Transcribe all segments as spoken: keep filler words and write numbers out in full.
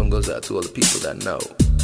one goes out to all the people that know.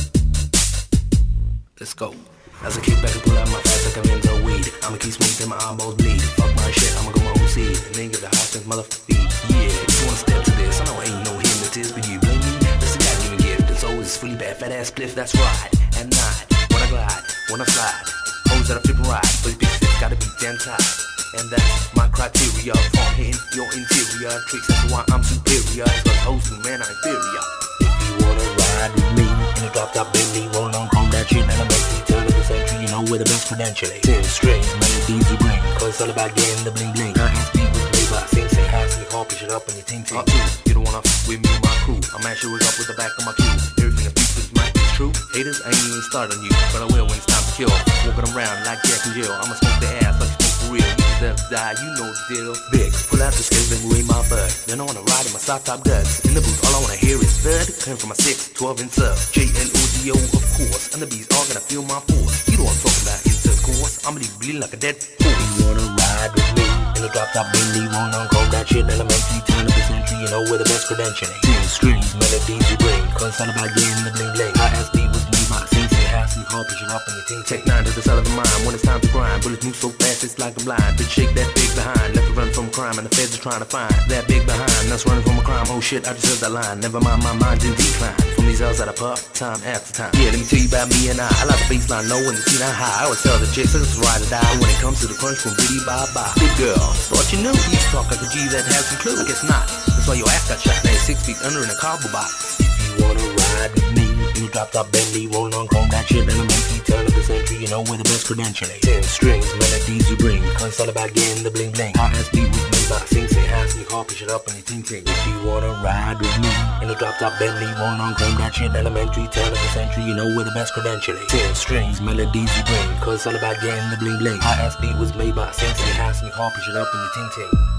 Let's go. As I kick back and pull out my fast like a Renzo weed, I'ma keep smooth till my eyeballs bleed. Fuck my shit, I'ma go my own seed, and then give the high strength motherfucker beat. Yeah, if you wanna step to this, I know ain't no hypnotist, but you blame me, that's the God-given gift. It's always fully bad, fat ass spliff, that's right. At night, when I glide, when I slide, hoes that I flip and ride, but these big sticks gotta be damn tight. And that's my criteria for hitting your interior tricks. That's why I'm superior. Cause hoes who man are inferior. If you wanna ride with me in a drop top Bentley, rolling on chrome that shit, and I'm the turn of the century, you know we're the best credentially. Ten strings, melodies you bring, cause it's all about getting the bling bling. I ain't speak with me, but I sing, say hi, so you call, push it up on your ting ting. Uh, you don't wanna f with me and my crew. I mash you up with the back of my cue. Everything I speak with might be true. Haters, I ain't even start on you, but I will when it's time to kill. Walking around like Jack and Jill, I'ma smoke the ass like you for real. Die, you know the deal. Big, pull out the skills and weigh my bud. Then I wanna ride in my soft top guts. In the booth, all I wanna hear is thud. Coming from my six, twelve and sub. J L O D O, of course. And the bees all gonna feel my force. You know what I'm talking about, intercourse. I'm gonna be bleeding like a dead horse. You wanna ride with me in a drop top Bentley, rolling on chrome that shit, elementary, turn of the century. You know we're the best credentialing. Ten strings, melodies you bring, cause it's all about getting the bling bling. I ask me with me, my sing, say hi, so you call, push it up on your ting. Take nine to the side of the mind when it's time to grind. Bullets move so fast, it's like I'm blind. Bitch, shake that big behind, left to run from crime, and the feds are trying to find that big behind. That's running from a crime. Oh shit, I just said that line. Never mind, my mind's in decline. From these L's that I puff, time after time. Yeah, let me tell you about me and I. I like the baseline low and the scene high. I always tell the chicks it's ride or die. When it comes to the crunch from bitty bye bye. Big girl, thought you knew. You talk like a G that has some clue. I guess not. That's why your ass got shot. Now six feet under in a cardboard box. If you wanna ride with me, you drop top Bentley, rolling on chrome that shit, elementary, turn of the century. You know we're the best credentialing. Ten strings, melodies you bring, cause it's all about getting the bling bling. Hot ass beat with me, but sing, say hi, so you call, push it up on your ting ting. If you wanna ride with me in a drop top Bentley, rolling on chrome that shit, elementary, turn of the century. You know we're the best credentialing. Ten strings, melodies you bring, cause it's all about getting the bling bling. Hot ass beat was made by sing, say hi, so you call, push it up on your ting ting.